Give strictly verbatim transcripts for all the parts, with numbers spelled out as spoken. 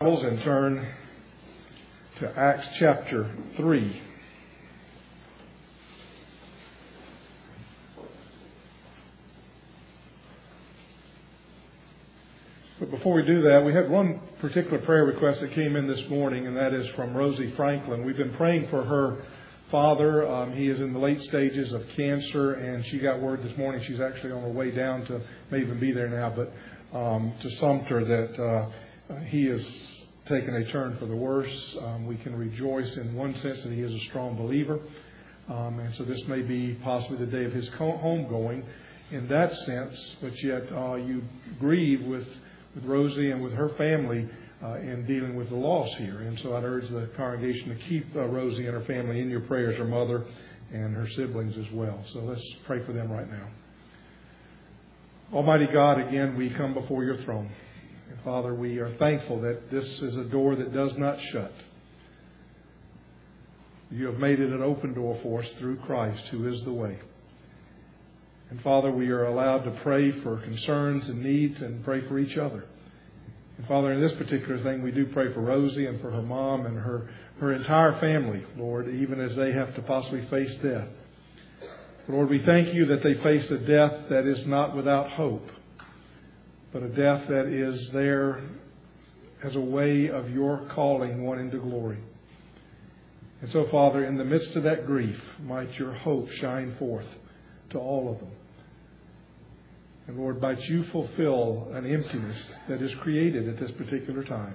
And turn to Acts chapter three. But before we do that, we had one particular prayer request that came in this morning, and that is from Rosie Franklin. We've been praying for her father. Um, he is in the late stages of cancer, and she got word this morning she's actually on her way down to, may even be there now, but um, to Sumter, that uh, he is taken a turn for the worse. Um, we can rejoice in one sense that he is a strong believer. Um, and so this may be possibly the day of his homegoing in that sense. But yet uh, you grieve with, with Rosie and with her family uh, in dealing with the loss here. And so I'd urge the congregation to keep uh, Rosie and her family in your prayers, her mother and her siblings as well. So let's pray for them right now. Almighty God, again, we come before your throne. Father, we are thankful that this is a door that does not shut. You have made it an open door for us through Christ, who is the way. And Father, we are allowed to pray for concerns and needs and pray for each other. And Father, in this particular thing, we do pray for Rosie and for her mom and her, her entire family, Lord, even as they have to possibly face death. Lord, we thank you that they face a death that is not without hope, but a death that is there as a way of your calling one into glory. And so, Father, in the midst of that grief, might your hope shine forth to all of them. And Lord, might you fulfill an emptiness that is created at this particular time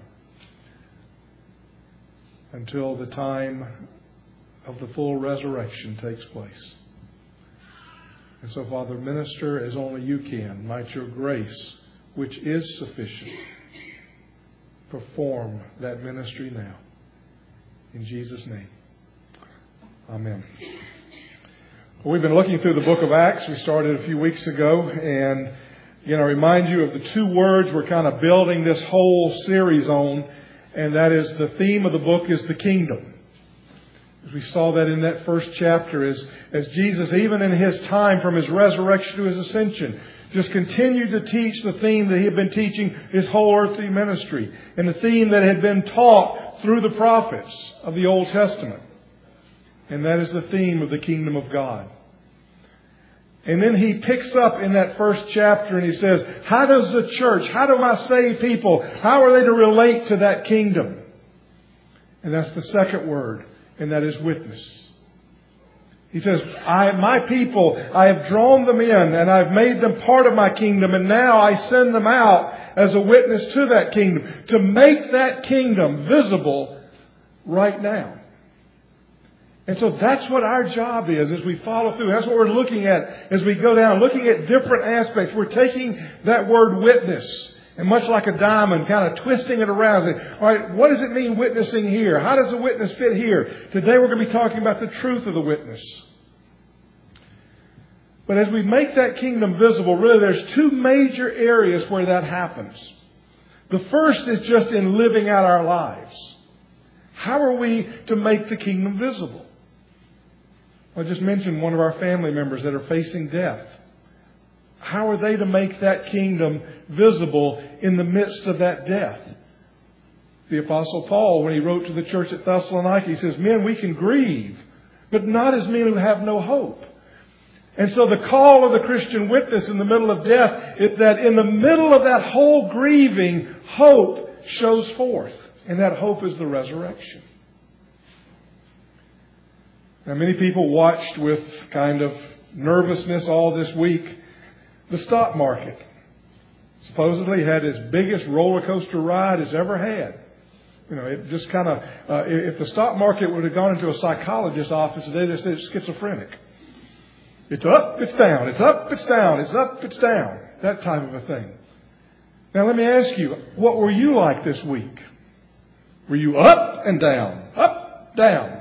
until the time of the full resurrection takes place. And so, Father, minister as only you can. Might your grace, which is sufficient, perform that ministry now. In Jesus' name. Amen. Well, we've been looking through the book of Acts. We started a few weeks ago. And, again, I remind you of the two words we're kind of building this whole series on. And that is, the theme of the book is the kingdom. As we saw that in that first chapter, as, as Jesus, even in his time from his resurrection to his ascension, just continued to teach the theme that he had been teaching his whole earthly ministry, and the theme that had been taught through the prophets of the Old Testament. And that is the theme of the kingdom of God. And then he picks up in that first chapter and he says, how does the church, how do my saved people, how are they to relate to that kingdom? And that's the second word, and that is witness. He says, I, my people, I have drawn them in and I've made them part of my kingdom, and now I send them out as a witness to that kingdom, to make that kingdom visible right now. And so that's what our job is as we follow through. That's what we're looking at as we go down, looking at different aspects. We're taking that word witness and, much like a diamond, kind of twisting it around. Saying, all right, what does it mean witnessing here? How does a witness fit here? Today we're going to be talking about the truth of the witness. But as we make that kingdom visible, really there's two major areas where that happens. The first is just in living out our lives. How are we to make the kingdom visible? I just mentioned one of our family members that are facing death. How are they to make that kingdom visible in the midst of that death? The Apostle Paul, when he wrote to the church at Thessalonica, he says, men, we can grieve, but not as men who have no hope. And so the call of the Christian witness in the middle of death is that in the middle of that whole grieving, hope shows forth. And that hope is the resurrection. Now, many people watched with kind of nervousness all this week the stock market. Supposedly had its biggest roller coaster ride it's ever had. You know, it just kind of, uh, if the stock market would have gone into a psychologist's office today, they said it's schizophrenic. It's up, it's down, it's up, it's down, it's up, it's down. That type of a thing. Now, let me ask you, what were you like this week? Were you up and down, up, down?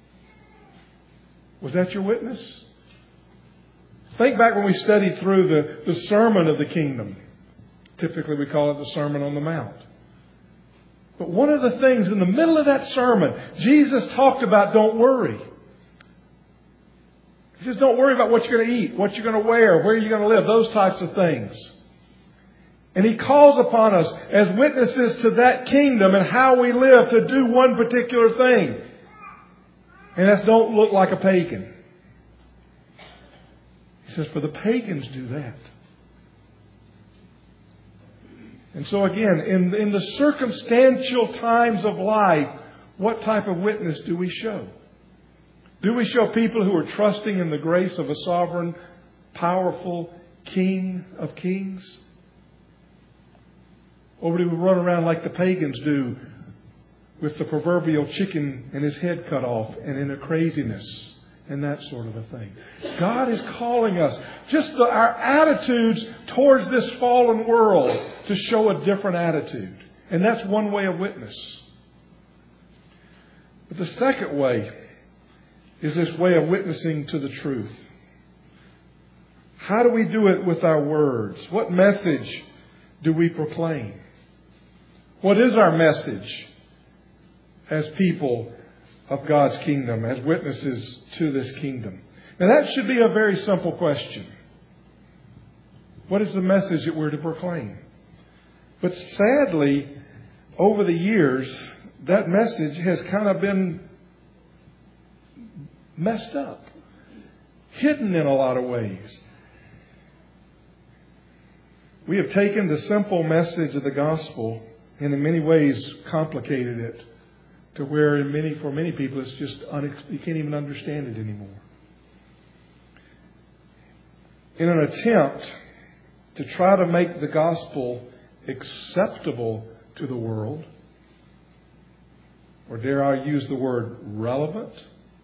Was that your witness? Think back when we studied through the, the sermon of the kingdom. Typically we call it the Sermon on the Mount. But one of the things in the middle of that sermon, Jesus talked about don't worry. He says don't worry about what you're going to eat, what you're going to wear, where you're going to live, those types of things. And He calls upon us as witnesses to that kingdom and how we live to do one particular thing. And that's don't look like a pagan. He says, for the pagans do that. And so again, in, in the circumstantial times of life, what type of witness do we show? Do we show people who are trusting in the grace of a sovereign, powerful King of Kings? Or do we run around like the pagans do with the proverbial chicken and his head cut off and in a craziness and that sort of a thing? God is calling us, just the, our attitudes towards this fallen world, to show a different attitude. And that's one way of witness. But the second way is this way of witnessing to the truth. How do we do it with our words? What message do we proclaim? What is our message as people of God's kingdom, as witnesses to this kingdom? Now that should be a very simple question. What is the message that we're to proclaim? But sadly, over the years, that message has kind of been messed up, hidden in a lot of ways. We have taken the simple message of the gospel and in many ways complicated it to where in many, for many people it's just, unex- you can't even understand it anymore. In an attempt to try to make the gospel acceptable to the world, or dare I use the word relevant,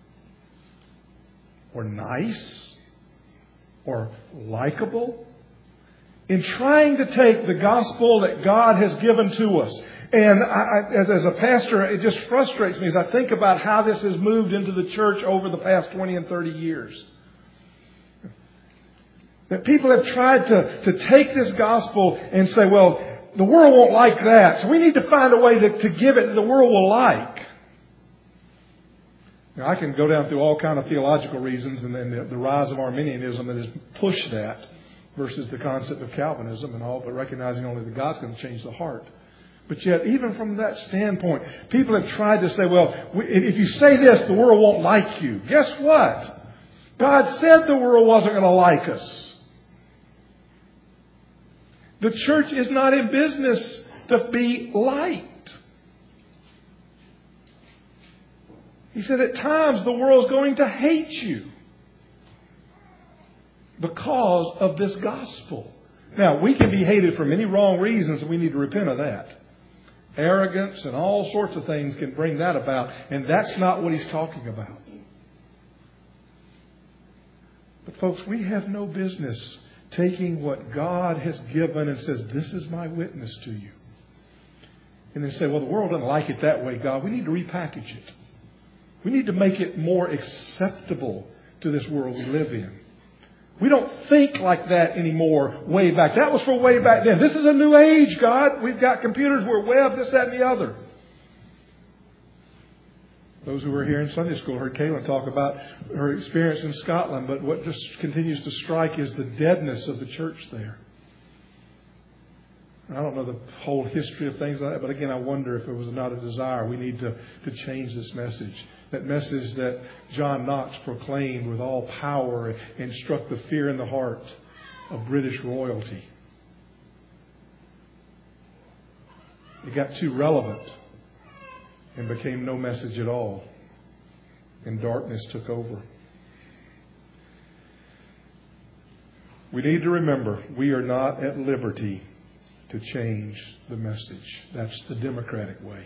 or nice, or likable, in trying to take the gospel that God has given to us. And I, as, as a pastor, it just frustrates me as I think about how this has moved into the church over the past twenty and thirty years. That people have tried to, to take this gospel and say, well, the world won't like that, so we need to find a way to, to give it that the world will like. Now, I can go down through all kinds of theological reasons and then the, the rise of Arminianism that has pushed that versus the concept of Calvinism and all, but recognizing only that God's going to change the heart. But yet, even from that standpoint, people have tried to say, well, if you say this, the world won't like you. Guess what? God said the world wasn't going to like us. The church is not in business to be liked. He said at times the world is going to hate you because of this gospel. Now, we can be hated for many wrong reasons, and we need to repent of that. Arrogance and all sorts of things can bring that about, and that's not what he's talking about. But folks, we have no business taking what God has given and says, this is my witness to you. And then say, well, the world doesn't like it that way, God. We need to repackage it. We need to make it more acceptable to this world we live in. We don't think like that anymore way back. That was for way back then. This is a new age, God. We've got computers, we're web, this, that, and the other. Those who were here in Sunday school heard Kaylin talk about her experience in Scotland, but what just continues to strike is the deadness of the church there. I don't know the whole history of things like that, but again, I wonder if it was not a desire. We need to, to change this message. That message that John Knox proclaimed with all power and struck the fear in the heart of British royalty. It got too relevant and became no message at all. And darkness took over. We need to remember we are not at liberty to change the message. That's the democratic way.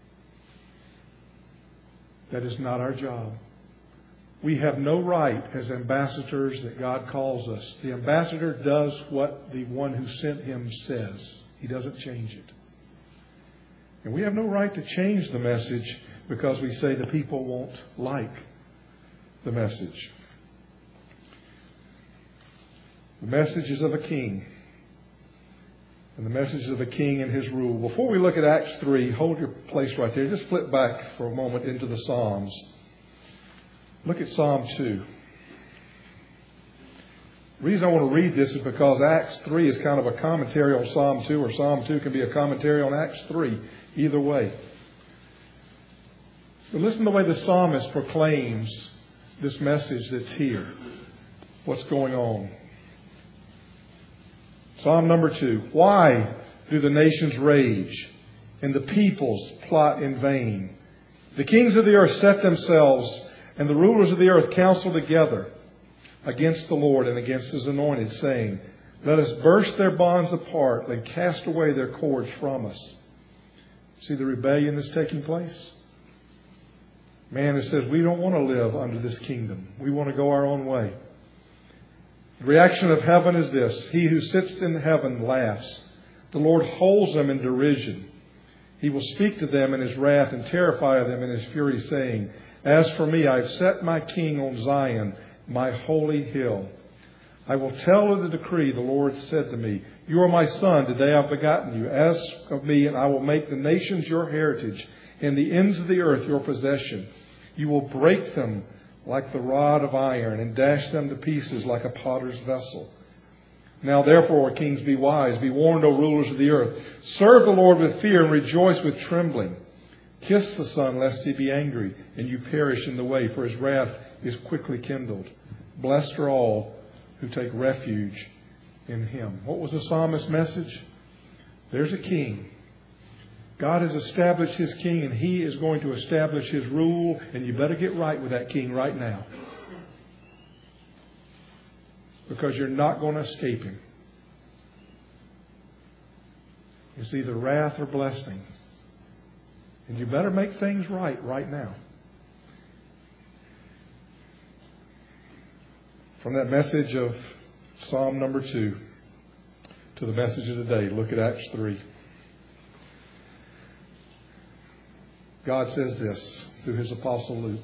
That is not our job. We have no right as ambassadors that God calls us. The ambassador does what the one who sent him says. He doesn't change it. And we have no right to change the message because we say the people won't like the message. The message is of a king. And the message is of a king and his rule. Before we look at Acts three, hold your place right there. Just flip back for a moment into the Psalms. Look at Psalm two. The reason I want to read this is because Acts three is kind of a commentary on Psalm two, or Psalm two can be a commentary on Acts three. Either way. But listen to the way the psalmist proclaims this message that's here. What's going on? Psalm number two. Why do the nations rage and the peoples plot in vain? The kings of the earth set themselves, and the rulers of the earth counsel together against the Lord and against His anointed, saying, let us burst their bonds apart and cast away their cords from us. See the rebellion that's taking place? Man that says, we don't want to live under this kingdom. We want to go our own way. The reaction of heaven is this. He who sits in heaven laughs. The Lord holds them in derision. He will speak to them in His wrath and terrify them in His fury, saying, as for me, I have set my king on Zion, my holy hill. I will tell of the decree the Lord said to me, you are my son, today I have begotten you. Ask of me, and I will make the nations your heritage, and the ends of the earth your possession. You will break them like the rod of iron, and dash them to pieces like a potter's vessel. Now therefore, kings, be wise, be warned, O rulers of the earth. Serve the Lord with fear and rejoice with trembling. Kiss the Son, lest He be angry, and you perish in the way, for His wrath is quickly kindled. Blessed are all who take refuge in Him. What was the psalmist's message? There's a king. God has established His king, and He is going to establish His rule, and you better get right with that king right now. Because you're not going to escape Him. It's either wrath or blessing. And you better make things right right now. From that message of Psalm number two to the message of today, look at Acts three. God says this through His apostle Luke.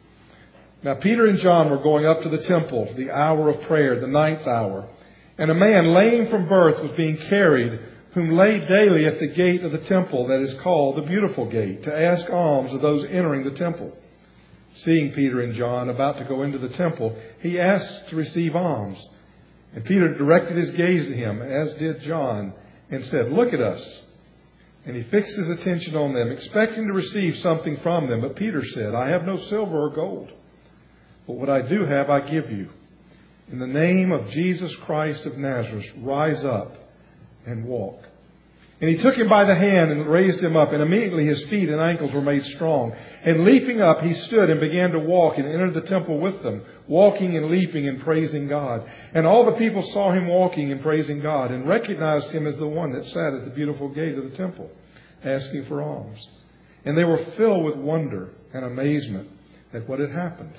Now Peter and John were going up to the temple, the hour of prayer, the ninth hour. And a man lame from birth was being carried, whom lay daily at the gate of the temple that is called the Beautiful Gate, to ask alms of those entering the temple. Seeing Peter and John about to go into the temple, he asked to receive alms. And Peter directed his gaze to him, as did John, and said, look at us. And he fixed his attention on them, expecting to receive something from them. But Peter said, I have no silver or gold, but what I do have I give you. In the name of Jesus Christ of Nazareth, rise up and walk. And he took him by the hand and raised him up, and immediately his feet and ankles were made strong. And leaping up, he stood and began to walk and entered the temple with them, walking and leaping and praising God. And all the people saw him walking and praising God, and recognized him as the one that sat at the beautiful gate of the temple, asking for alms. And they were filled with wonder and amazement at what had happened.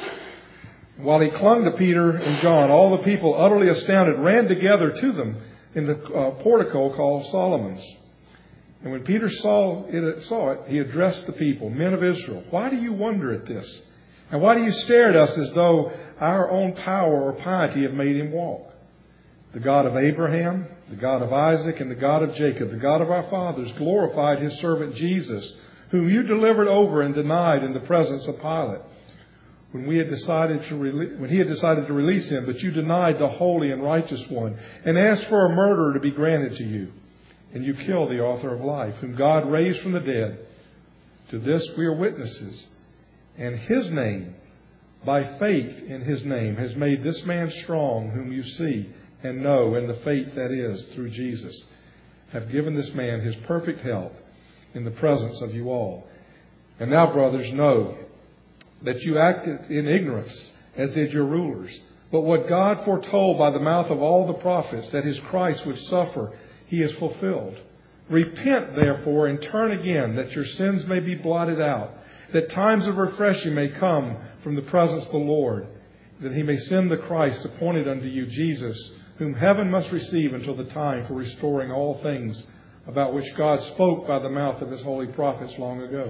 While he clung to Peter and John, all the people, utterly astounded, ran together to them in the uh, portico called Solomon's. And when Peter saw it, saw it, he addressed the people, men of Israel, why do you wonder at this? And why do you stare at us as though our own power or piety have made him walk? The God of Abraham, the God of Isaac, and the God of Jacob, the God of our fathers, glorified His servant Jesus, whom you delivered over and denied in the presence of Pilate, when we had decided to rele- when he had decided to release him, but you denied the holy and righteous one, and asked for a murderer to be granted to you. And you killed the author of life, whom God raised from the dead. To this we are witnesses. And His name, by faith in His name, has made this man strong, whom you see and know, and the faith that is through Jesus, have given this man His perfect health in the presence of you all. And now, brothers, know that you acted in ignorance, as did your rulers. But what God foretold by the mouth of all the prophets, that His Christ would suffer, He has fulfilled. Repent, therefore, and turn again, that your sins may be blotted out, that times of refreshing may come from the presence of the Lord, that He may send the Christ appointed unto you, Jesus, whom heaven must receive until the time for restoring all things, about which God spoke by the mouth of His holy prophets long ago.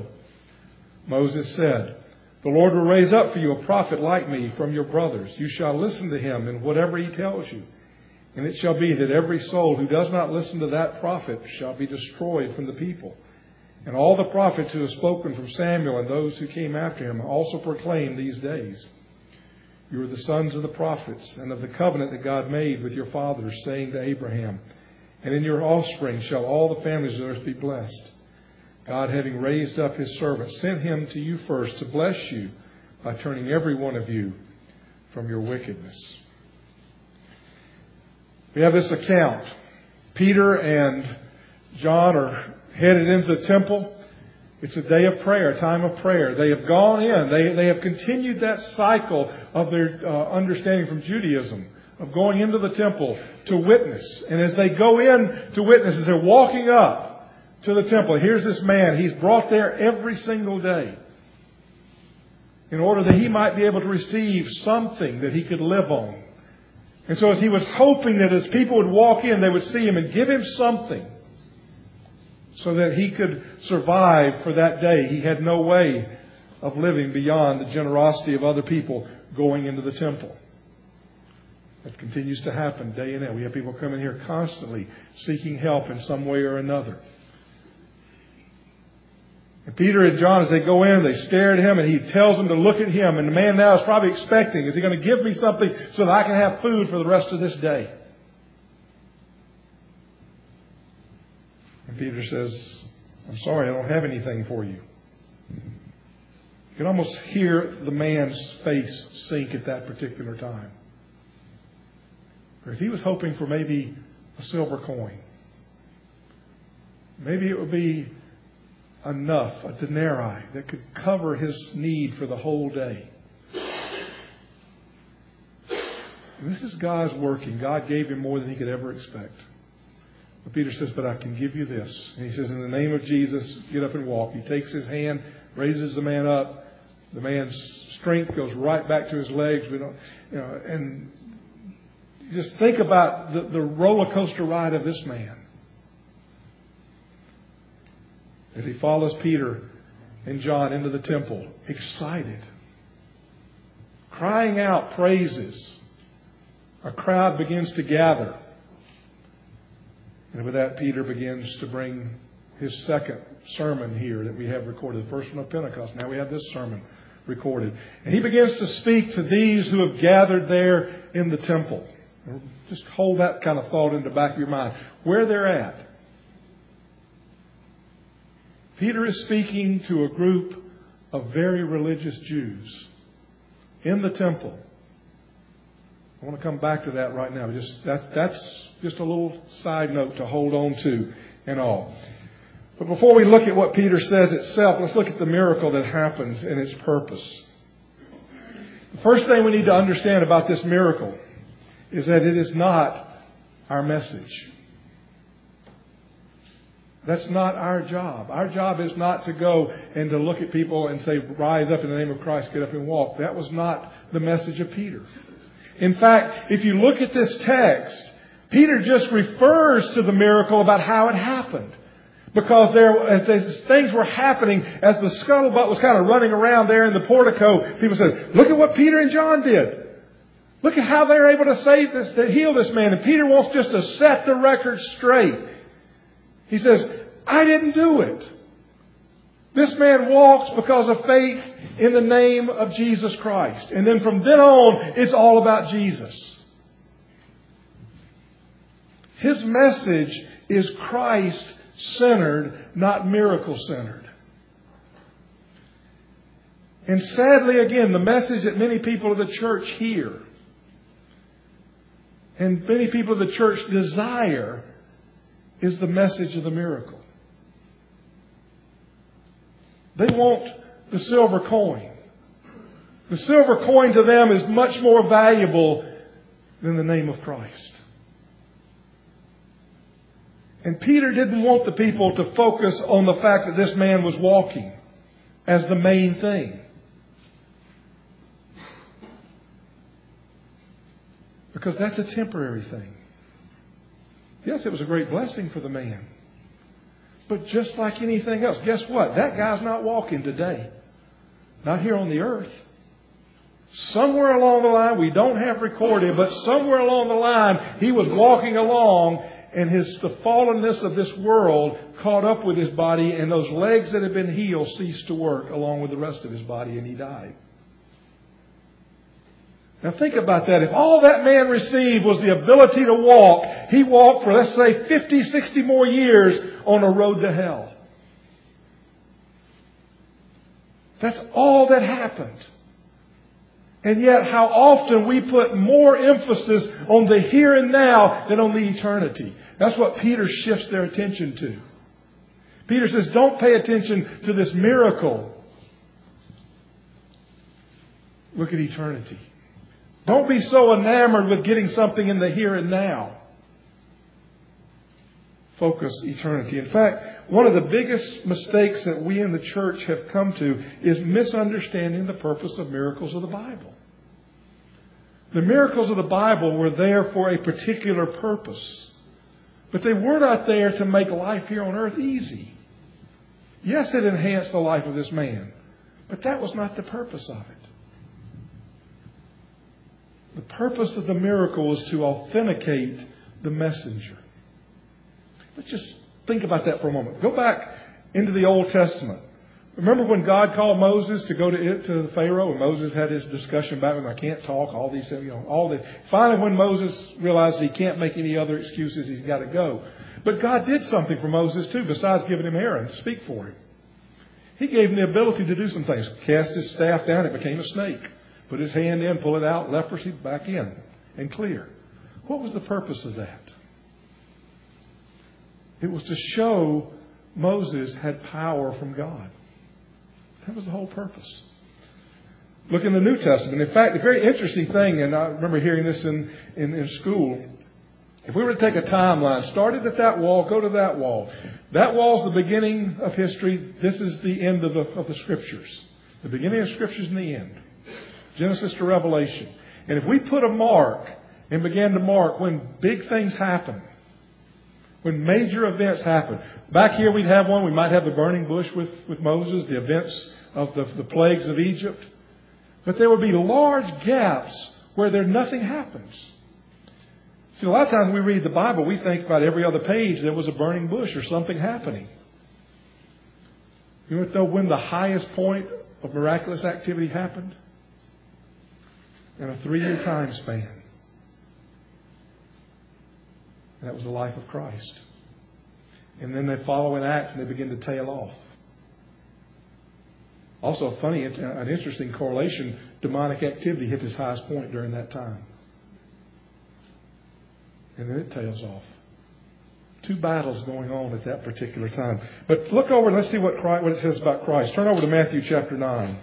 Moses said, the Lord will raise up for you a prophet like me from your brothers. You shall listen to him in whatever he tells you. And it shall be that every soul who does not listen to that prophet shall be destroyed from the people. And all the prophets who have spoken from Samuel and those who came after him also proclaim these days. You are the sons of the prophets and of the covenant that God made with your fathers, saying to Abraham, and in your offspring shall all the families of the earth be blessed. God, having raised up his servant, sent him to you first to bless you by turning every one of you from your wickedness. We have this account. Peter and John are headed into the temple. It's a day of prayer, a time of prayer. They have gone in. They, they have continued that cycle of their uh, understanding from Judaism, of going into the temple to witness. And as they go in to witness, as they're walking up to the temple, here's this man. He's brought there every single day in order that he might be able to receive something that he could live on. And so as he was hoping that as people would walk in, they would see him and give him something so that he could survive for that day. He had no way of living beyond the generosity of other people going into the temple. That continues to happen day in and day. We have people coming here constantly seeking help in some way or another. And Peter and John, as they go in, they stare at him and he tells them to look at him. And the man now is probably expecting, is he going to give me something so that I can have food for the rest of this day? And Peter says, I'm sorry, I don't have anything for you. You can almost hear the man's face sink at that particular time. Because he was hoping for maybe a silver coin. Maybe it would be enough, a denarii, that could cover his need for the whole day. And this is God's working. God gave him more than he could ever expect. But Peter says, but I can give you this. And he says, in the name of Jesus, get up and walk. He takes his hand, raises the man up. The man's strength goes right back to his legs. We don't, you know, and just think about the, the roller coaster ride of this man. As he follows Peter and John into the temple, excited, crying out praises. A crowd begins to gather. And with that, Peter begins to bring his second sermon here that we have recorded. The first one of Pentecost. Now we have this sermon recorded. And he begins to speak to these who have gathered there in the temple. Just hold that kind of thought in the back of your mind. Where they're at. Peter is speaking to a group of very religious Jews in the temple. I want to come back to that right now. Just that, that's just a little side note to hold on to and all. But before we look at what Peter says itself, let's look at the miracle that happens and its purpose. The first thing we need to understand about this miracle is that it is not our message. That's not our job. Our job is not to go and to look at people and say, rise up in the name of Christ, get up and walk. That was not the message of Peter. In fact, if you look at this text, Peter just refers to the miracle about how it happened. Because there, as these things were happening, as the scuttlebutt was kind of running around there in the portico, people said, look at what Peter and John did. Look at how they were able to save this, to heal this man. And Peter wants just to set the record straight. He says, I didn't do it. This man walks because of faith in the name of Jesus Christ. And then from then on, it's all about Jesus. His message is Christ-centered, not miracle-centered. And sadly, again, the message that many people of the church hear and many people of the church desire is the message of the miracle. They want the silver coin. The silver coin to them is much more valuable than the name of Christ. And Peter didn't want the people to focus on the fact that this man was walking as the main thing. Because that's a temporary thing. Yes, it was a great blessing for the man. But just like anything else, guess what? That guy's not walking today. Not here on the earth. Somewhere along the line, we don't have recorded, but somewhere along the line, he was walking along and his the fallenness of this world caught up with his body, and those legs that had been healed ceased to work along with the rest of his body, and he died. Now think about that. If all that man received was the ability to walk, he walked for, let's say, fifty, sixty more years on a road to hell. That's all that happened. And yet how often we put more emphasis on the here and now than on the eternity. That's what Peter shifts their attention to. Peter says, don't pay attention to this miracle. Look at eternity. Don't be so enamored with getting something in the here and now. Focus eternity. In fact, one of the biggest mistakes that we in the church have come to is misunderstanding the purpose of miracles of the Bible. The miracles of the Bible were there for a particular purpose. But they were not there to make life here on earth easy. Yes, it enhanced the life of this man. But that was not the purpose of it. The purpose of the miracle is to authenticate the messenger. Let's just think about that for a moment. Go back into the Old Testament. Remember when God called Moses to go to it, to the Pharaoh, and Moses had his discussion about him, I can't talk, all these, you know, all the. Finally, when Moses realized he can't make any other excuses, he's got to go. But God did something for Moses too, besides giving him Aaron to speak for him. He gave him the ability to do some things. Cast his staff down, it became a snake. Put his hand in, pull it out, leprosy back in, and clear. What was the purpose of that? It was to show Moses had power from God. That was the whole purpose. Look in the New Testament. In fact, a very interesting thing, and I remember hearing this in, in, in school. If we were to take a timeline, started at that wall, go to that wall. That wall is the beginning of history. This is the end of the, of the Scriptures. The beginning of Scriptures and the end. Genesis to Revelation. And if we put a mark and began to mark when big things happen, when major events happen. Back here we'd have one. We might have the burning bush with, with Moses, the events of the, the plagues of Egypt. But there would be large gaps where there nothing happens. See, a lot of times we read the Bible, we think about every other page there was a burning bush or something happening. You want to know when the highest point of miraculous activity happened? In a three-year time span. That was the life of Christ. And then they follow in Acts and they begin to tail off. Also, a funny, an interesting correlation, demonic activity hit its highest point during that time. And then it tails off. Two battles going on at that particular time. But look over and let's see what, Christ, what it says about Christ. Turn over to Matthew chapter nine.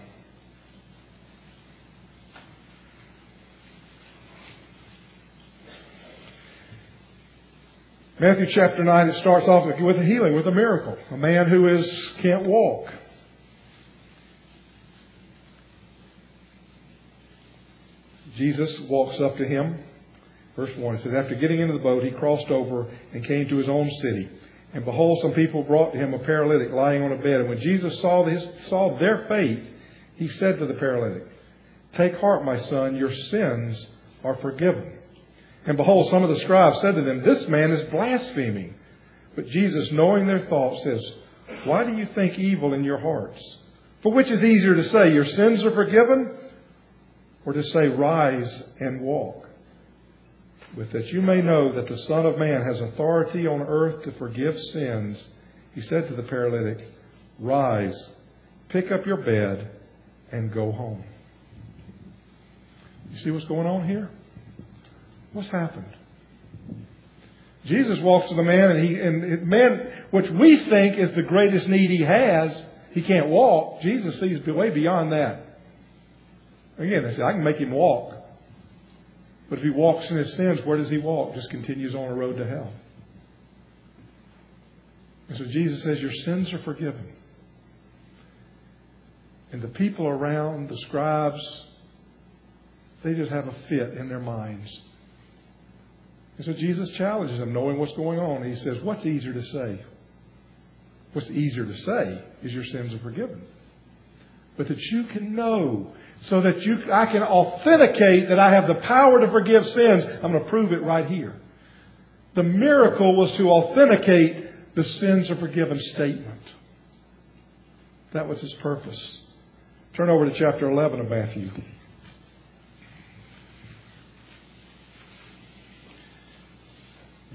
Matthew chapter nine, it starts off with a healing, with a miracle. A man who is can't walk. Jesus walks up to him. Verse one, it says, after getting into the boat, he crossed over and came to his own city. And behold, some people brought to him a paralytic lying on a bed. And when Jesus saw, his, saw their faith, he said to the paralytic, take heart, my son, your sins are forgiven. And behold, some of the scribes said to them, this man is blaspheming. But Jesus, knowing their thoughts, says, why do you think evil in your hearts? For which is easier to say, your sins are forgiven, or to say, rise and walk? But that you may know that the Son of Man has authority on earth to forgive sins, he said to the paralytic, rise, pick up your bed, and go home. You see what's going on here? What's happened? Jesus walks to the man, and he and man, which we think is the greatest need he has, he can't walk. Jesus sees way beyond that. Again, they say, I can make him walk. But if he walks in his sins, where does he walk? Just continues on a road to hell. And so Jesus says, your sins are forgiven. And the people around, the scribes, they just have a fit in their minds. And so Jesus challenges them, knowing what's going on. He says, what's easier to say? What's easier to say is your sins are forgiven. But that you can know, so that you, I can authenticate that I have the power to forgive sins. I'm going to prove it right here. The miracle was to authenticate the sins are forgiven statement. That was his purpose. Turn over to chapter eleven of Matthew.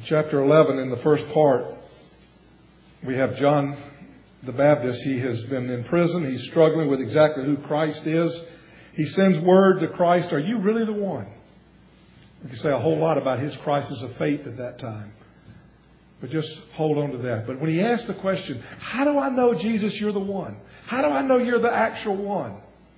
chapter eleven, in the first part, we have John the Baptist. He has been in prison. He's struggling with exactly who Christ is. He sends word to Christ, are you really the one? We can say a whole lot about his crisis of faith at that time. But just hold on to that. But when he asked the question, how do I know, Jesus, you're the one? How do I know you're the actual one?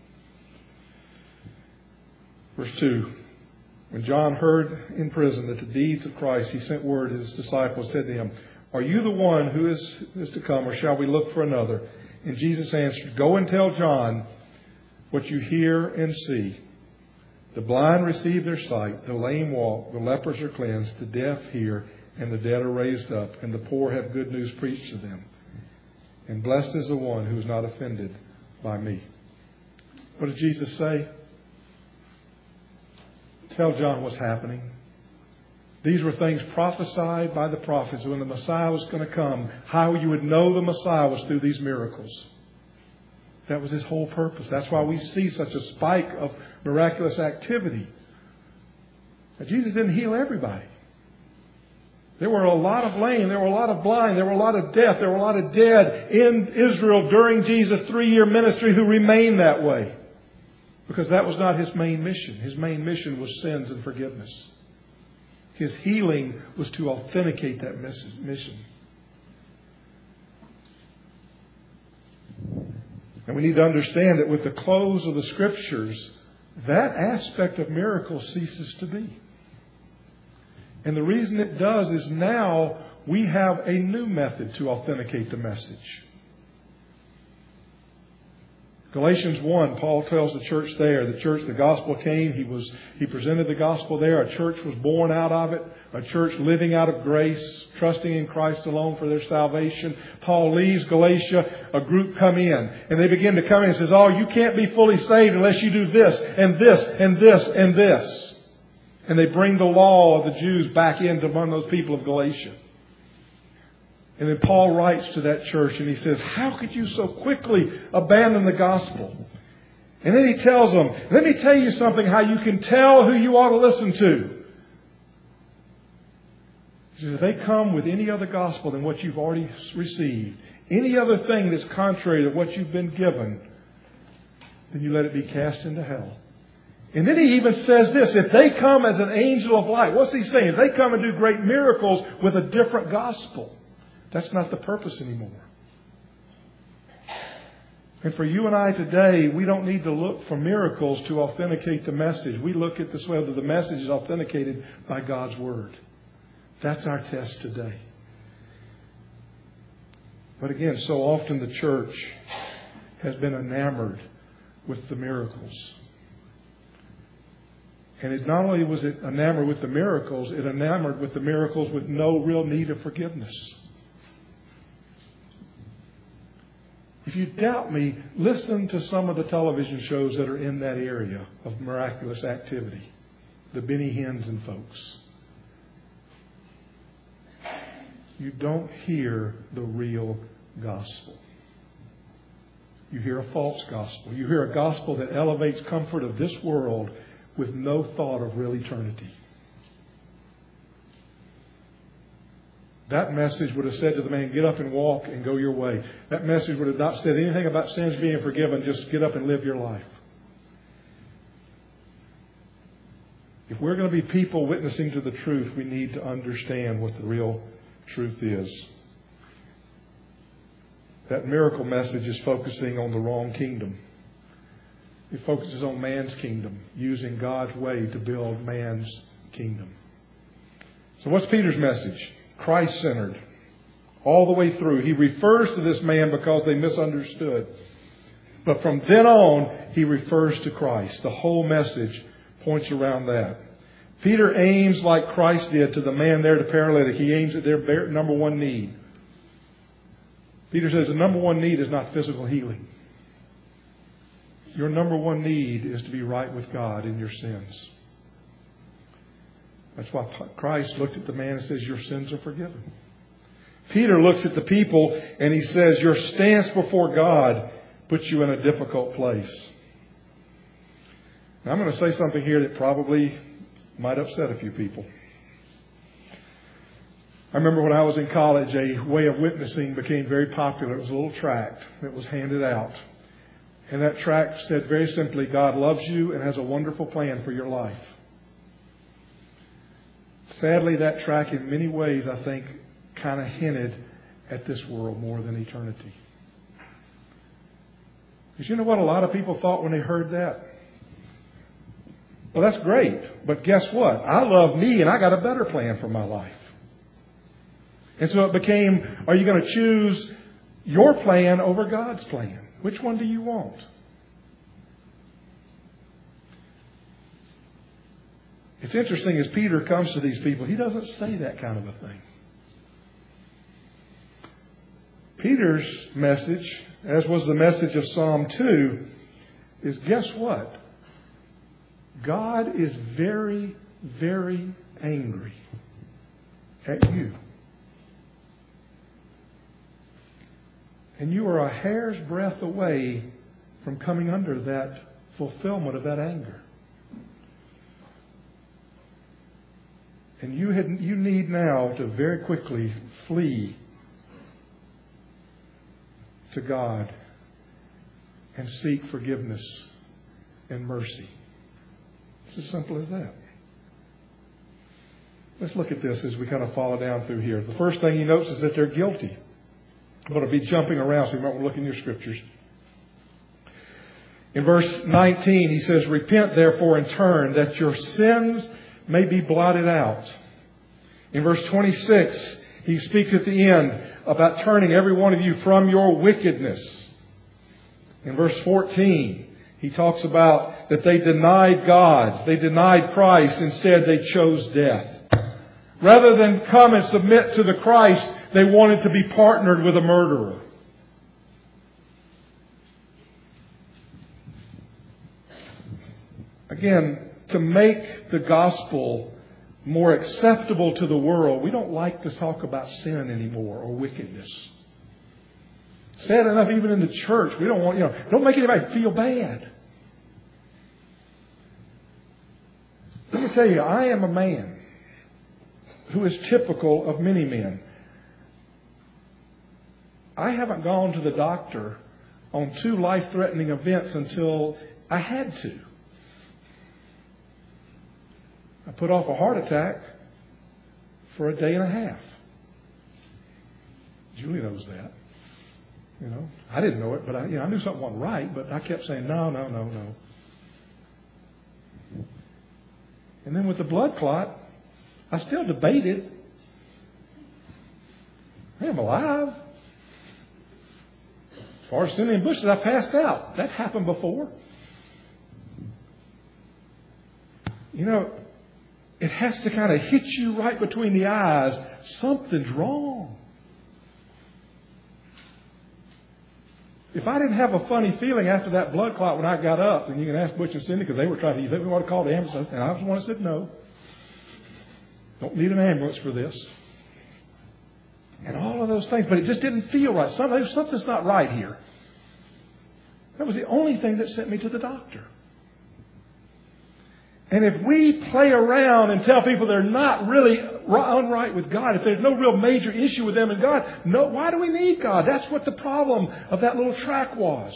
Verse two. When John heard in prison that the deeds of Christ, he sent word to his disciples, said to him, are you the one who is, is to come, or shall we look for another? And Jesus answered, go and tell John what you hear and see. The blind receive their sight, the lame walk, the lepers are cleansed, the deaf hear, and the dead are raised up, and the poor have good news preached to them. And blessed is the one who is not offended by me. What did Jesus say? Tell John what's happening. These were things prophesied by the prophets when the Messiah was going to come. How you would know the Messiah was through these miracles. That was his whole purpose. That's why we see such a spike of miraculous activity. Now, Jesus didn't heal everybody. There were a lot of lame. There were a lot of blind. There were a lot of deaf. There were a lot of dead in Israel during Jesus' three-year ministry who remained that way. Because that was not his main mission. His main mission was sins and forgiveness. His healing was to authenticate that mission. And we need to understand that with the close of the Scriptures, that aspect of miracles ceases to be. And the reason it does is now we have a new method to authenticate the message. Galatians one, Paul tells the church there, the church, the gospel came, he was, he presented the gospel there, a church was born out of it, a church living out of grace, trusting in Christ alone for their salvation. Paul leaves Galatia, a group come in, and they begin to come in and says, oh, you can't be fully saved unless you do this, and this, and this, and this. And they bring the law of the Jews back into among those people of Galatia. And then Paul writes to that church and he says, how could you so quickly abandon the gospel? And then he tells them, let me tell you something, how you can tell who you ought to listen to. He says, if they come with any other gospel than what you've already received, any other thing that's contrary to what you've been given, then you let it be cast into hell. And then he even says this, if they come as an angel of light, what's he saying? If they come and do great miracles with a different gospel, that's not the purpose anymore. And for you and I today, we don't need to look for miracles to authenticate the message. We look at this whether the message is authenticated by God's Word. That's our test today. But again, so often the church has been enamored with the miracles. And it not only was it enamored with the miracles, it enamored with the miracles with no real need of forgiveness. If you doubt me, listen to some of the television shows that are in that area of miraculous activity. The Benny Hinn's and folks. You don't hear the real gospel. You hear a false gospel. You hear a gospel that elevates comfort of this world with no thought of real eternity. That message would have said to the man, get up and walk and go your way. That message would have not said anything about sins being forgiven. Just get up and live your life. If we're going to be people witnessing to the truth, we need to understand what the real truth is. That miracle message is focusing on the wrong kingdom. It focuses on man's kingdom, using God's way to build man's kingdom. So what's Peter's message? Christ-centered. All the way through. He refers to this man because they misunderstood. But from then on, he refers to Christ. The whole message points around that. Peter aims like Christ did to the man there, the paralytic. He aims at their number one need. Peter says the number one need is not physical healing. Your number one need is to be right with God in your sins. That's why Christ looked at the man and says, your sins are forgiven. Peter looks at the people and he says, your stance before God puts you in a difficult place. Now, I'm going to say something here that probably might upset a few people. I remember when I was in college, a way of witnessing became very popular. It was a little tract that was handed out. And that tract said very simply, God loves you and has a wonderful plan for your life. Sadly, that tract in many ways, I think, kind of hinted at this world more than eternity. Because you know what a lot of people thought when they heard that? Well, that's great. But guess what? I love me and I got a better plan for my life. And so it became, are you going to choose your plan over God's plan? Which one do you want? It's interesting as Peter comes to these people, he doesn't say that kind of a thing. Peter's message, as was the message of Psalm two, is guess what? God is very, very angry at you. And you are a hair's breadth away from coming under that fulfillment of that anger. And you had, you need now to very quickly flee to God and seek forgiveness and mercy. It's as simple as that. Let's look at this as we kind of follow down through here. The first thing he notes is that they're guilty. I'm going to be jumping around, so you might want to look in your scriptures. In verse nineteen, he says, repent therefore and turn, that your sins may be blotted out. In verse twenty-six, he speaks at the end about turning every one of you from your wickedness. In verse fourteen, he talks about that they denied God. They denied Christ. Instead, they chose death. Rather than come and submit to the Christ, they wanted to be partnered with a murderer. Again, to make the gospel more acceptable to the world, we don't like to talk about sin anymore or wickedness. Sad enough, even in the church, we don't want, you know, don't make anybody feel bad. Let me tell you, I am a man who is typical of many men. I haven't gone to the doctor on two life-threatening events until I had to. I put off a heart attack for a day and a half. Julie knows that. You know, I didn't know it, but I, you know, I knew something wasn't right, but I kept saying, no, no, no, no. And then with the blood clot, I still debated. I am alive. As far as sitting in bushes, I passed out. That happened before. You know, it has to kind of hit you right between the eyes. Something's wrong. If I didn't have a funny feeling after that blood clot when I got up, and you can ask Butch and Cindy because they were trying to, you think we want to call the ambulance? And I was the one that said no. Don't need an ambulance for this. And all of those things. But it just didn't feel right. Something, something's not right here. That was the only thing that sent me to the doctor. And if we play around and tell people they're not really unright with God, if there's no real major issue with them and God, no, why do we need God? That's what the problem of that little track was.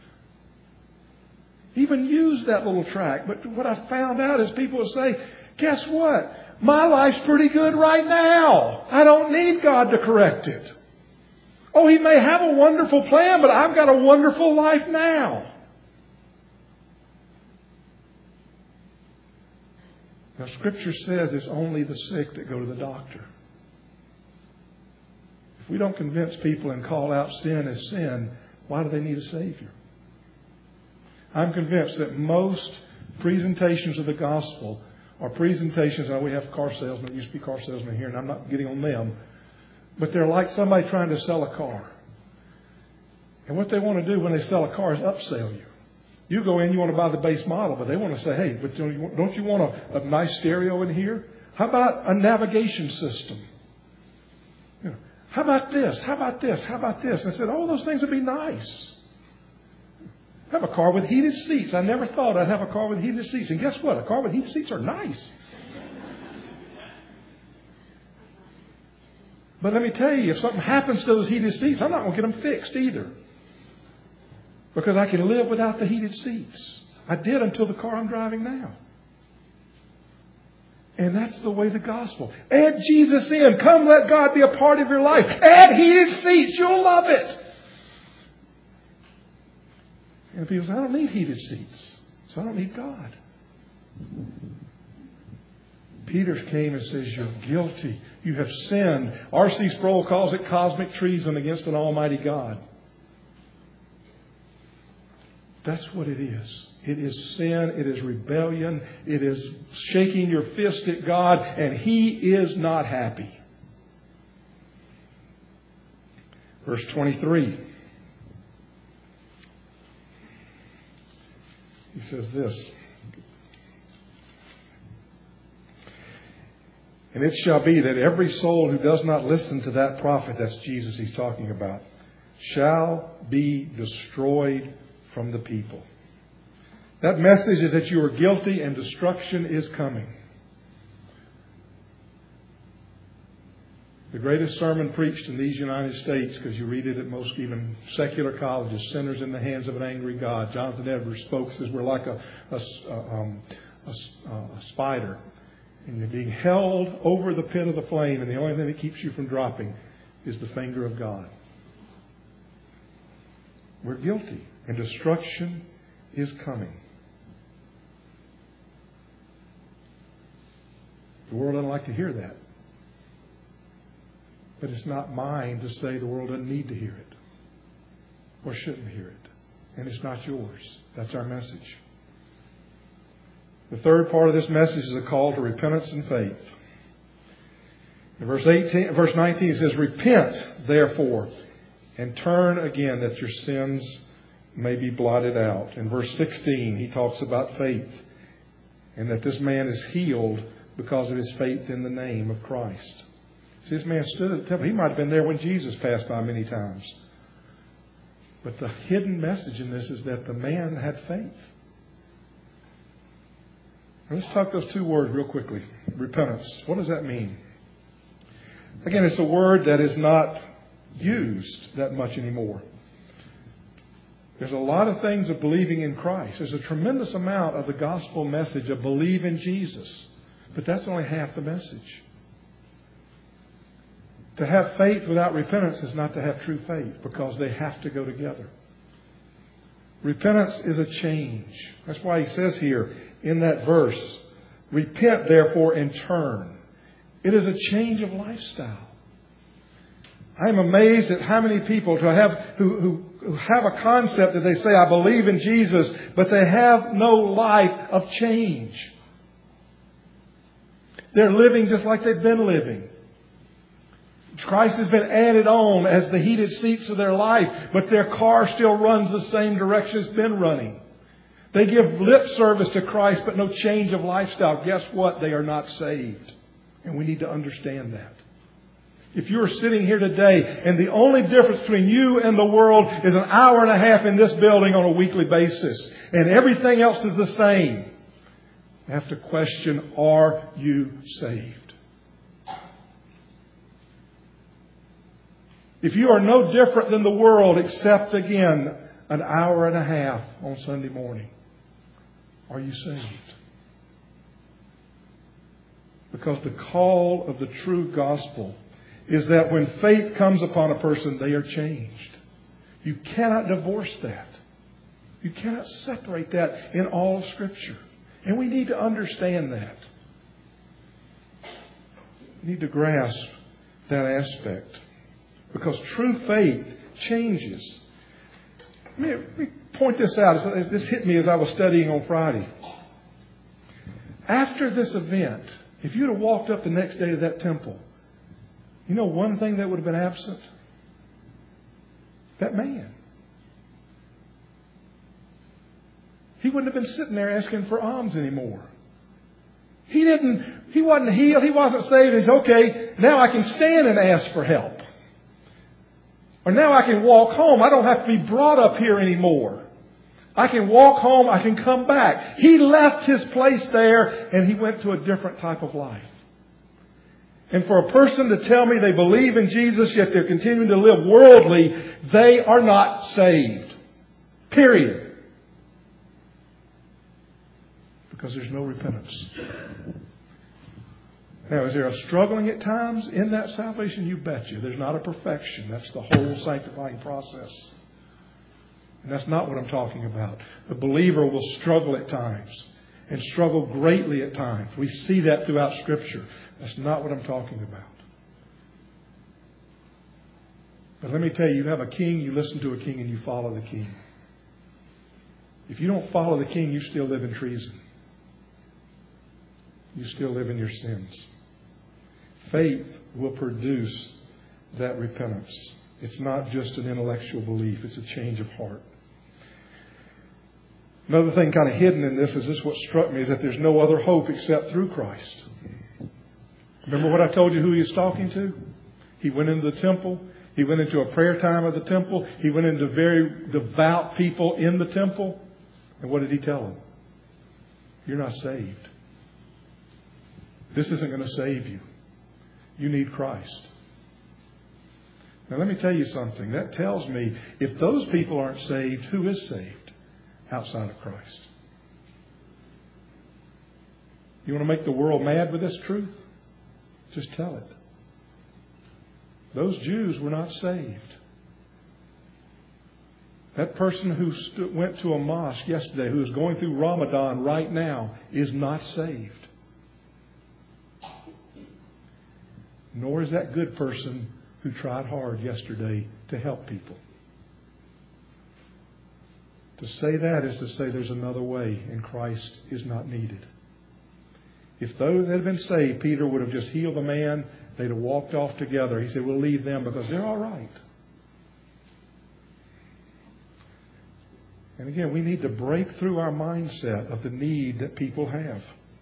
Even used that little track. But what I found out is people would say, guess what? My life's pretty good right now. I don't need God to correct it. Oh, He may have a wonderful plan, but I've got a wonderful life now. Now, Scripture says it's only the sick that go to the doctor. If we don't convince people and call out sin as sin, why do they need a Savior? I'm convinced that most presentations of the gospel are presentations. Now, we have car salesmen, used to be car salesmen here, and I'm not getting on them. But they're like somebody trying to sell a car. And what they want to do when they sell a car is upsell you. You go in, you want to buy the base model, but they want to say, hey, but don't you want a, a nice stereo in here? How about a navigation system? You know, how about this? How about this? How about this? And I said, all those things would be nice. I have a car with heated seats. I never thought I'd have a car with heated seats. And guess what? A car with heated seats are nice. But let me tell you, if something happens to those heated seats, I'm not going to get them fixed either. Because I can live without the heated seats. I did until the car I'm driving now. And that's the way the gospel. Add Jesus in. Come, let God be a part of your life. Add heated seats. You'll love it. And people say, I don't need heated seats. So I don't need God. Peter came and says, you're guilty. You have sinned. R C Sproul calls it cosmic treason against an almighty God. That's what it is. It is sin. It is rebellion. It is shaking your fist at God. And He is not happy. Verse twenty-three. He says this. And it shall be that every soul who does not listen to that prophet, that's Jesus he's talking about, shall be destroyed from the people. That message is that you are guilty and destruction is coming. The greatest sermon preached in these United States, because you read it at most even secular colleges, Sinners in the Hands of an Angry God. Jonathan Edwards spoke, says we're like a, a, um, a, a spider. And you're being held over the pit of the flame, and the only thing that keeps you from dropping is the finger of God. We're guilty, and destruction is coming. The world doesn't like to hear that. But it's not mine to say the world doesn't need to hear it, or shouldn't hear it. And it's not yours. That's our message. The third part of this message is a call to repentance and faith. In verse eighteen, verse nineteen, it says, repent, therefore, and turn again that your sins may be blotted out. In verse sixteen, he talks about faith and that this man is healed because of his faith in the name of Christ. See, this man stood at the temple. He might have been there when Jesus passed by many times. But the hidden message in this is that the man had faith. Let's talk those two words real quickly. Repentance. What does that mean? Again, it's a word that is not used that much anymore. There's a lot of things of believing in Christ. There's a tremendous amount of the gospel message of believe in Jesus. But that's only half the message. To have faith without repentance is not to have true faith, because they have to go together. Repentance is a change. That's why he says here in that verse, repent therefore and turn. It is a change of lifestyle. I'm amazed at how many people who have, who, who, who have a concept that they say, I believe in Jesus, but they have no life of change. They're living just like they've been living. Christ has been added on as the heated seats of their life, but their car still runs the same direction it's been running. They give lip service to Christ, but no change of lifestyle. Guess what? They are not saved. And we need to understand that. If you are sitting here today and the only difference between you and the world is an hour and a half in this building on a weekly basis, and everything else is the same, you have to question, are you saved? If you are no different than the world, except again an hour and a half on Sunday morning, are you saved? Because the call of the true gospel is that when faith comes upon a person, they are changed. You cannot divorce that. You cannot separate that in all of Scripture. And we need to understand that. We need to grasp that aspect. Because true faith changes. Let me, let me point this out. This hit me as I was studying on Friday. After this event, if you'd have walked up the next day to that temple, you know one thing that would have been absent? That man. He wouldn't have been sitting there asking for alms anymore. He didn't, he wasn't healed, he wasn't saved. He's okay, now I can stand and ask for help. Or now I can walk home. I don't have to be brought up here anymore. I can walk home. I can come back. He left his place there and he went to a different type of life. And for a person to tell me they believe in Jesus, yet they're continuing to live worldly, they are not saved. Period. Because there's no repentance. Now, is there a struggling at times in that salvation? You betcha. There's not a perfection. That's the whole sanctifying process. And that's not what I'm talking about. The believer will struggle at times and struggle greatly at times. We see that throughout Scripture. That's not what I'm talking about. But let me tell you, you have a king, you listen to a king, and you follow the king. If you don't follow the king, you still live in treason. You still live in your sins. Faith will produce that repentance. It's not just an intellectual belief. It's a change of heart. Another thing kind of hidden in this is this what struck me is that there's no other hope except through Christ. Remember what I told you who he was talking to? He went into the temple. He went into a prayer time of the temple. He went into very devout people in the temple. And what did he tell them? You're not saved. This isn't going to save you. You need Christ. Now let me tell you something. That tells me if those people aren't saved, who is saved outside of Christ? You want to make the world mad with this truth? Just tell it. Those Jews were not saved. That person who st- went to a mosque yesterday, who is going through Ramadan right now, is not saved. Nor is that good person who tried hard yesterday to help people. To say that is to say there's another way and Christ is not needed. If those had been saved, Peter would have just healed the man. They'd have walked off together. He said, we'll leave them because they're all right. And again, we need to break through our mindset of the need that people have.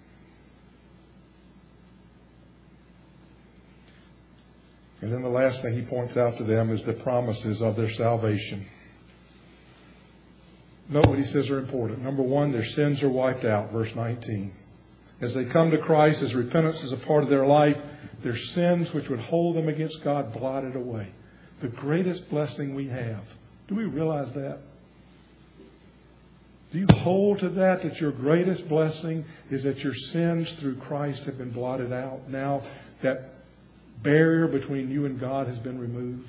And then the last thing he points out to them is the promises of their salvation. Note what he says are important. Number one, their sins are wiped out, verse nineteen. As they come to Christ, as repentance is a part of their life, their sins which would hold them against God blotted away. The greatest blessing we have. Do we realize that? Do you hold to that, that your greatest blessing is that your sins through Christ have been blotted out? Now that barrier between you and God has been removed.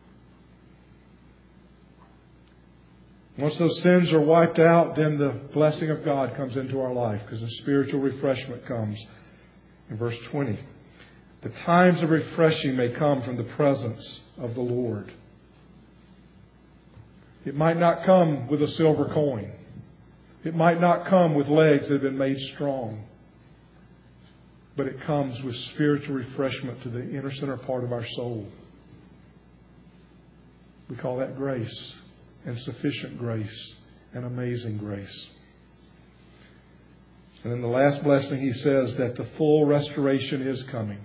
Once those sins are wiped out, then the blessing of God comes into our life because the spiritual refreshment comes. In verse twenty, the times of refreshing may come from the presence of the Lord. It might not come with a silver coin. It might not come with legs that have been made strong. But it comes with spiritual refreshment to the inner center part of our soul. We call that grace, and sufficient grace, and amazing grace. And in the last blessing, he says that the full restoration is coming.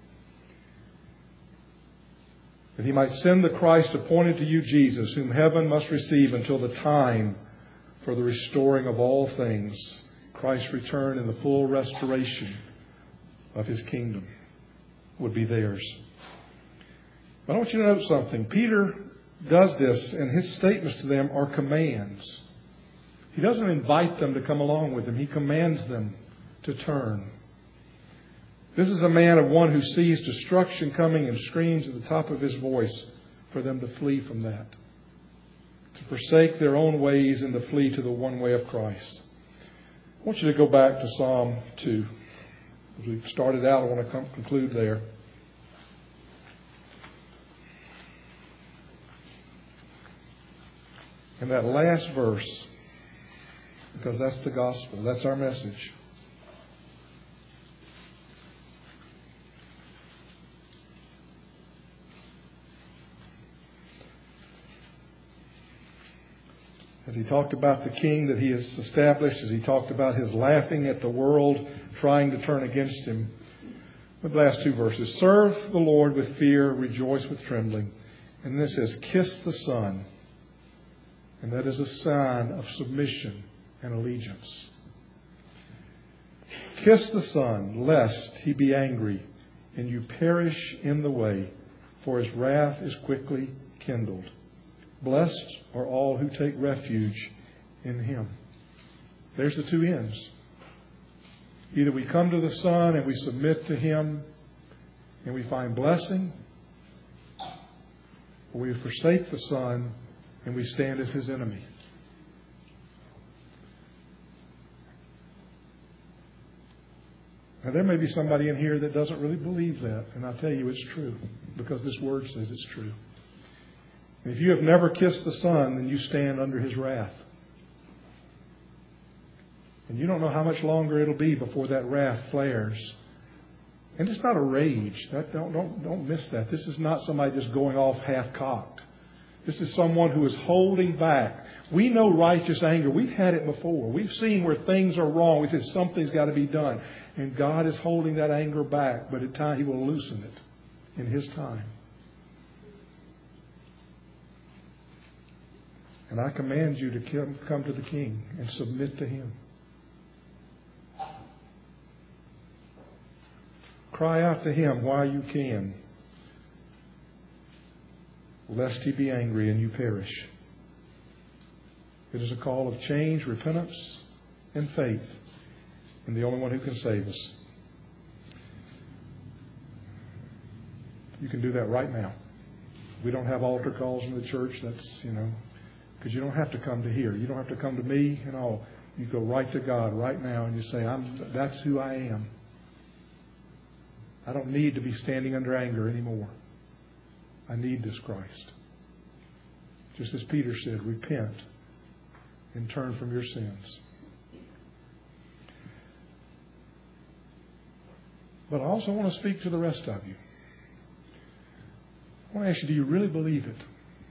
That he might send the Christ appointed to you, Jesus, whom heaven must receive until the time for the restoring of all things. Christ's return and the full restoration of his kingdom would be theirs. But I want you to note something. Peter does this, and his statements to them are commands. He doesn't invite them to come along with him. He commands them to turn. This is a man of one who sees destruction coming and screams at the top of his voice for them to flee from that. To forsake their own ways and to flee to the one way of Christ. I want you to go back to Psalm two. As we started out, I want to come conclude there. In that last verse, because that's the gospel, that's our message. As he talked about the king that he has established, as he talked about his laughing at the world trying to turn against him. The last two verses. Serve the Lord with fear, rejoice with trembling. And then it says, kiss the Son. And that is a sign of submission and allegiance. Kiss the Son, lest he be angry and you perish in the way, for his wrath is quickly kindled. Blessed are all who take refuge in him. There's the two ends. Either we come to the Son and we submit to him and we find blessing, or we forsake the Son and we stand as his enemy. Now, there may be somebody in here that doesn't really believe that, and I'll tell you it's true, because this Word says it's true. And if you have never kissed the Son, then you stand under his wrath. And you don't know how much longer it'll be before that wrath flares. And it's not a rage. That, don't, don't, don't miss that. This is not somebody just going off half-cocked. This is someone who is holding back. We know righteous anger. We've had it before. We've seen where things are wrong. We said something's got to be done. And God is holding that anger back. But at time He will loosen it in His time. And I command you to come, come to the King and submit to Him. Cry out to Him while you can, lest He be angry and you perish. It is a call of change, repentance, and faith in the only one who can save us. You can do that right now. We don't have altar calls in the church. That's, you know, because you don't have to come to here. You don't have to come to me and all. You go right to God right now and you say, "I'm. That's who I am. I don't need to be standing under anger anymore. I need this Christ." Just as Peter said, repent and turn from your sins. But I also want to speak to the rest of you. I want to ask you, do you really believe it?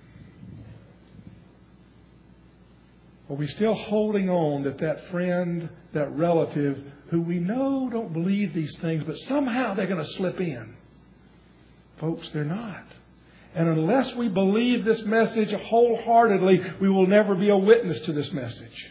Are we still holding on that that friend, that relative, who we know don't believe these things, but somehow they're going to slip in? Folks, they're not. And unless we believe this message wholeheartedly, we will never be a witness to this message.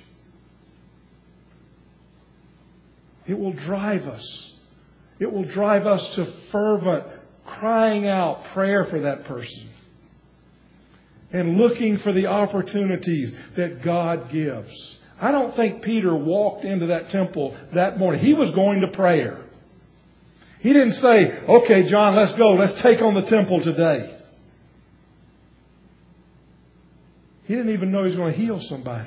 It will drive us. It will drive us to fervent, crying out prayer for that person. And looking for the opportunities that God gives. I don't think Peter walked into that temple that morning. He was going to prayer. He didn't say, "Okay, John, let's go. Let's take on the temple today." He didn't even know he was going to heal somebody.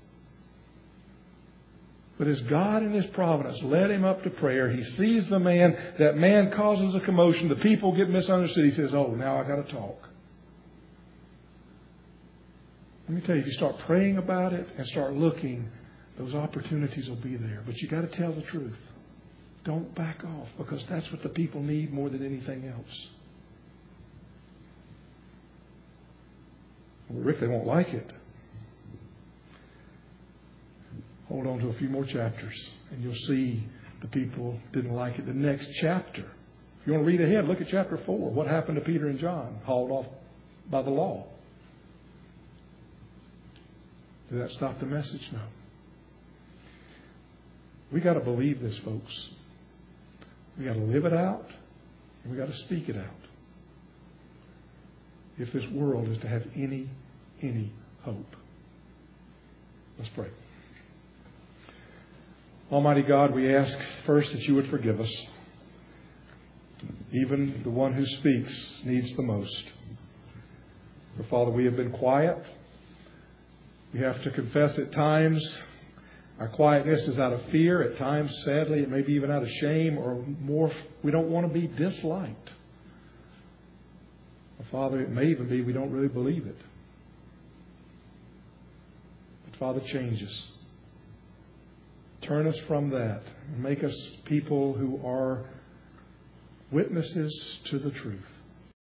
But as God in His providence led him up to prayer, he sees the man. That man causes a commotion. The people get misunderstood. He says, "Oh, now I got to talk." Let me tell you, if you start praying about it and start looking, those opportunities will be there. But you got to tell the truth. Don't back off, because that's what the people need more than anything else. Well, Rick, they won't like it. Hold on to a few more chapters, and you'll see the people didn't like it. The next chapter, if you want to read ahead, look at chapter four. What happened to Peter and John? Hauled off by the law. Did that stop the message? No. We got to believe this, folks. We got to live it out, and we got to speak it out. If this world is to have any, any hope. Let's pray. Almighty God, we ask first that you would forgive us. Even the one who speaks needs the most. For Father, we have been quiet. We have to confess at times our quietness is out of fear. At times, sadly, it may be even out of shame, or more, we don't want to be disliked. Or Father, it may even be we don't really believe it. But Father, change us. Turn us from that and make us people who are witnesses to the truth.